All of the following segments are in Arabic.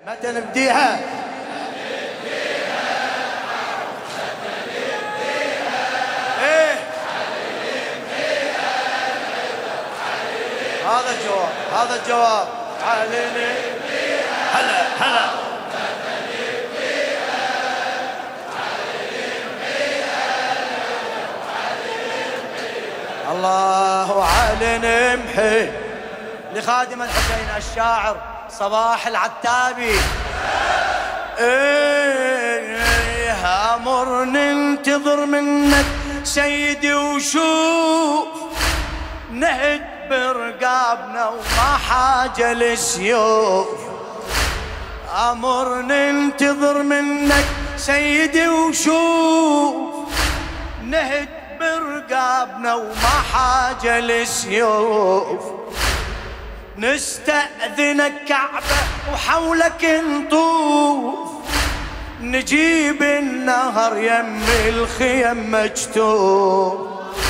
متى نبديها؟ ايه هذا الجواب، هذا الجواب. علينا هلا هلا الله علي نمحي. لخادم الحسين الشاعر صباح العتابي. ايه امر ننتظر منك سيدي وشوف، نهد برقابنا وما حاجة للسيوف. امر ننتظر منك سيدي وشوف، نهد برقابنا وما حاجة للسيوف. نستأذنك كعبة وحولك نطوف، نجيب النهر يم الخيم مجتوف.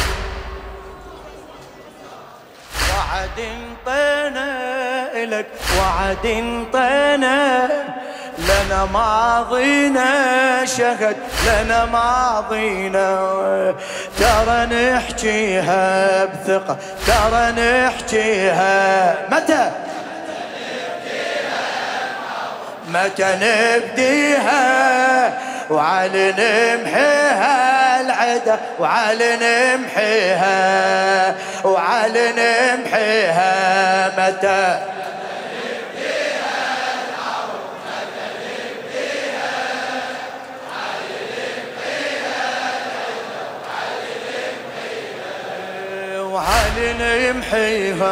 وعد انطينا إلك، وعد انطينا، لنا ماضينا شهد لنا ماضينا. ترى نحكيها بثقة، ترى نحكيها. متى متى نبديها؟ وعلى نمحيها العدا، وعلى نمحيها، وعلى نمحيها. متى وعلينا يمحيها.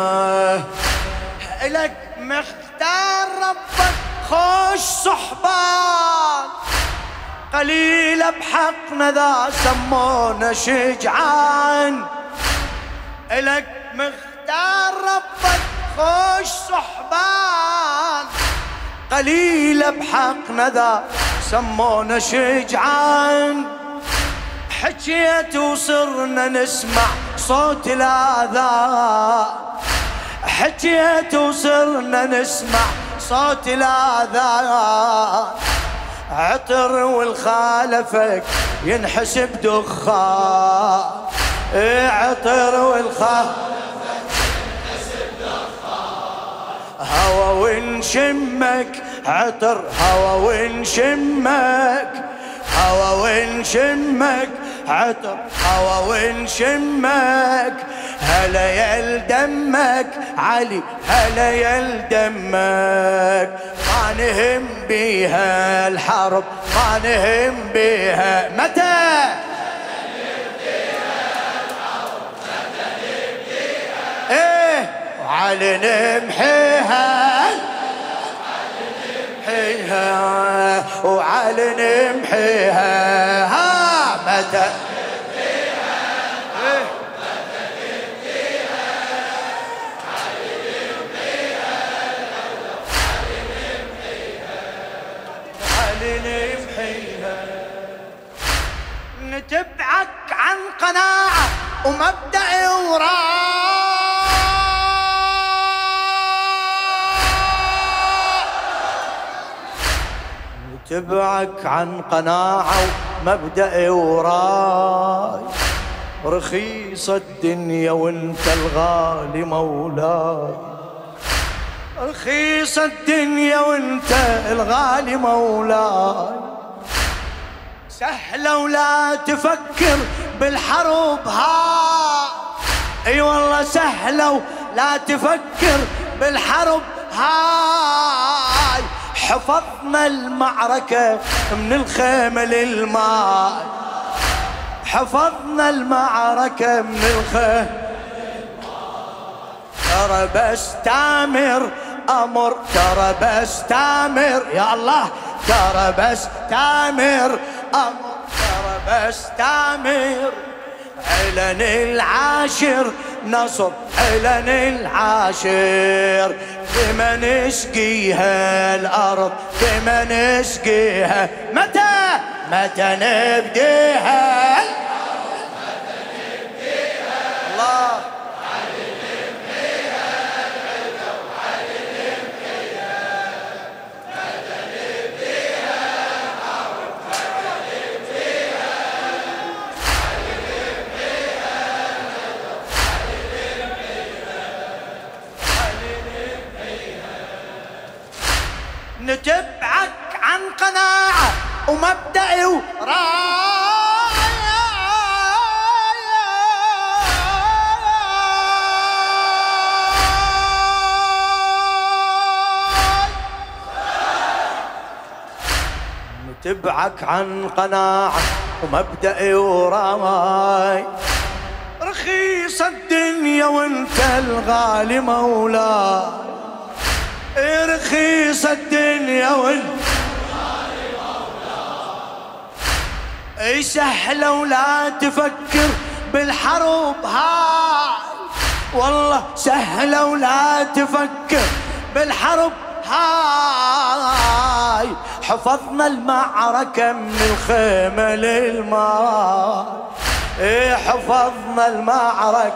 إلك مختار ربك خوش صحبان، قليلة بحقنا ذا سمونا شجعان. إلك مختار ربك خوش صحبان، قليلة بحقنا ذا سمونا شجعان. حكيت وصرنا نسمع صوت الآذان، حكيت وصرنا نسمع صوت الآذان. عطر والخالفك ينحسب دخان، عطر والخالفك ينحسب دخان. هوا ونشمك عطر، هوا ونشمك، هوا ونشمك عطر، هوا ونشمك. هلا يل دمك علي، هلا يل دمك. ما نهم بيها الحرب، ما نهم بيها. متى ايه وعلي نمحيها، نمحيها وعلي نمحيها. ها متى نتبعك عن قناعة ومبدأ وراء، نتبعك عن قناعة ومبدأ وراي. رخيصة الدنيا وانت الغالي مولاي، رخيصة الدنيا وانت الغالي مولاي. سهلة ولا تفكر بالحرب ها، اي والله سهلة ولا تفكر بالحرب هاي. حفظنا المعركة من الخيمة للماء، حفظنا المعركة من الخيمة. ترى بس تامر أمر، ترى بس تامر يا الله، ترى بس تامر أمر، ترى بس تامر. علن العاشر نصر، علن العاشر. بما نسقيها الأرض، بما نسقيها. متى متى نبديها؟ متى نبديها؟ الله علي نمحيها العدا، وعلي نمحيها. نتبعك عن قناعة ومبدأ وراي، نتبعك عن قناعة ومبدأ وراي، رخيص الدنيا وانت الغالي مولاي، رخيص الدنيا وانت الغالي مولاي، سهلة ولا تفكر بالحرب هاي، والله سهلة ولا تفكر بالحرب هاي، حفظنا المعركة من الخيمة للماء، حفظنا المعركة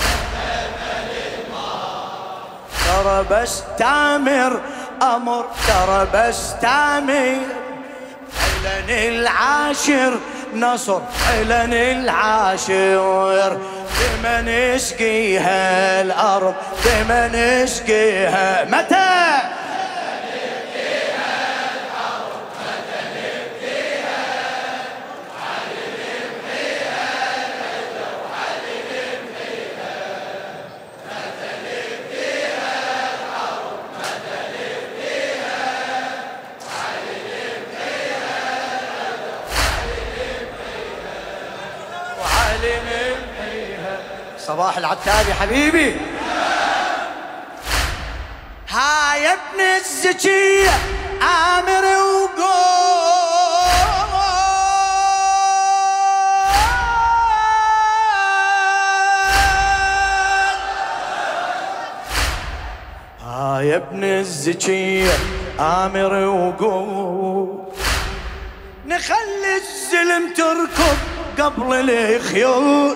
ترى بس تامر أمر، ترى بس تامر علن العاشر نصر، علن العاشر دم نسقيها الأرض، دم نسقيها متى صباح العتابي حبيبي. هاي يا ابن الزكية آمر وقول، هاي يا ابن الزكية آمر وقول، نخلي الزلم تركض قبل الخيول،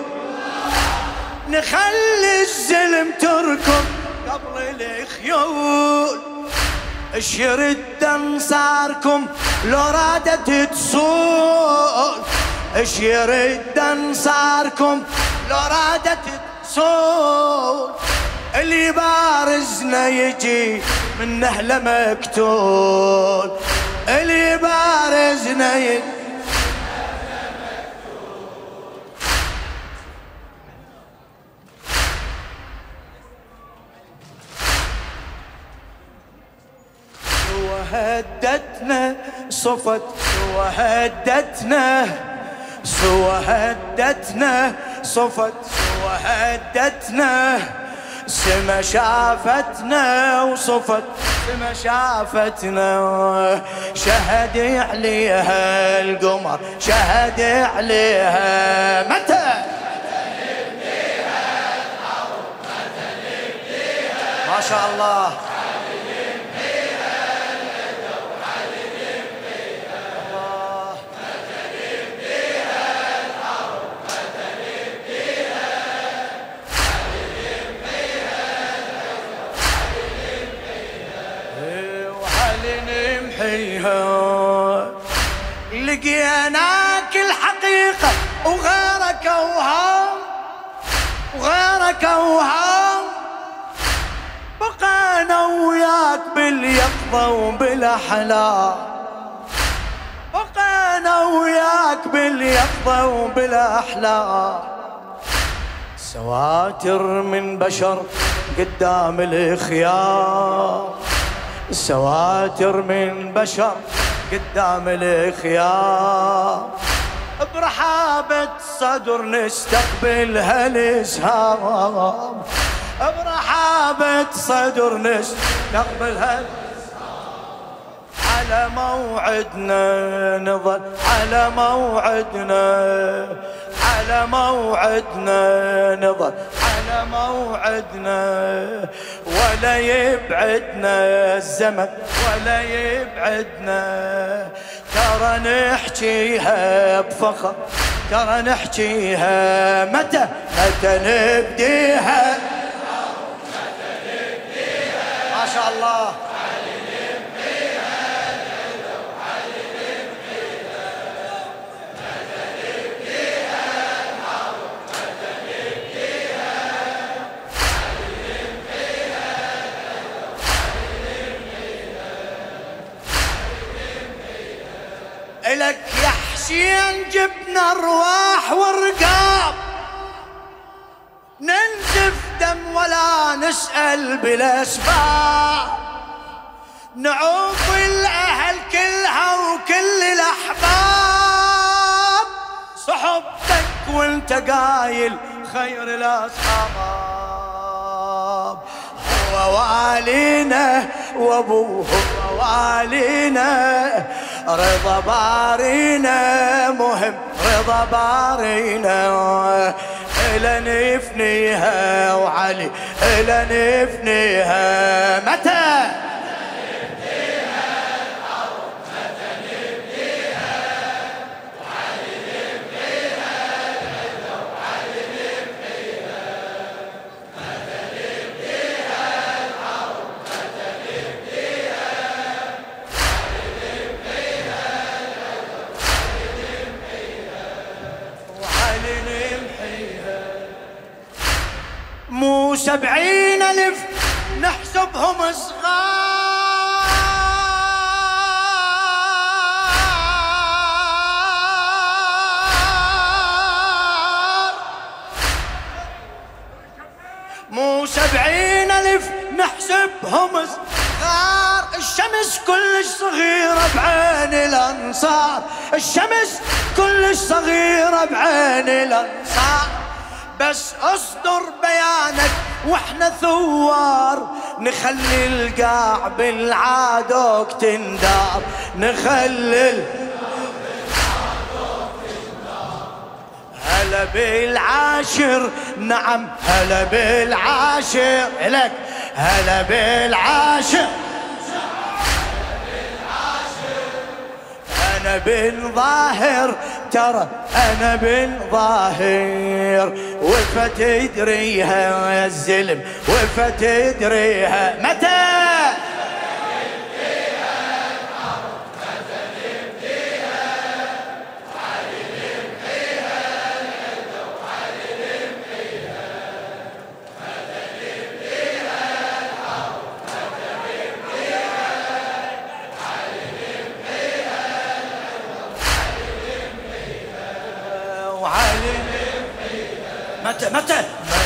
نخلي الزلم تركض قبل الخيول، اش يرد انصاركم لو رادت تصول، اش يرد انصاركم لو رادت تصول، اللي بارزنا يجي من اهله مقتول، اللي بارزنا يجي هدتنا صفت، وهدتنا سوى هدتنا صفت، وهدتنا سما شافتنا وصفت، سما شافتنا شهد عليها القمر، شهد عليها متى ما شاء الله لقيناك الحقيقة وغيرك اوهام، وغيرك اوهام، بقينا وياك باليقظة وبالاحلام، بقينا وياك باليقظة وبالاحلام، سواتر من بشر قدام الخيام، سواتر من بشر قدام الخيام، برحابة صدر نستقبل هالإسهام، برحابة صدر نستقبل هالإسهام، على موعدنا نظل، على موعدنا، على موعدنا نظل، على موعدنا، ولا يبعدنا الزمن ولا يبعدنا، ترى نحكيها بفخر، ترى نحكيها متى متى نبديها، ما شاء الله إلك يا حسين جبنا ارواح ورقاب، ننزف دم ولا نسأل بالاسباب، نعوف الاهل كلها وكل الاحباب، صحبتك وانت قايل خير الاصحاب. هو والينا وابوه والينا، رضا بارينا مهم رضا بارينا، إلى نفنيها وعلي إلى نفنيها. متى نفنيها الأرض، متى نفنيها وعلي نفنيها، العزة وعلي نفنيها، متى نفنيها الأرض، متى نفنيها وعلي نفنيها، العزة وعلي نفنيها. مو 70,000 نحسبهم صغار، مو 70,000 نحسبهم صغار، الشمس كلش صغيرة بعين الأنصار، الشمس كلش صغيرة بعين الأنصار، بس اصدر بيانك واحنا ثوار، نخلي القاع بالعادوك تندار، نخلي هلا بالعاشر، نعم هلا بالعاشر لك، هلا بالعاشر، أنا بالظاهر ترى أنا بالظاهر، وفتدريها يا الزلم وفتدريها. متى نفديها الأرض، متى نفديها وعلي نفديها، العزة وعلي نفديها، متى نفديها الأرض، متى نفديها وعلي نفديها، العزة وعلي نفديها، وعلي نفديها. متى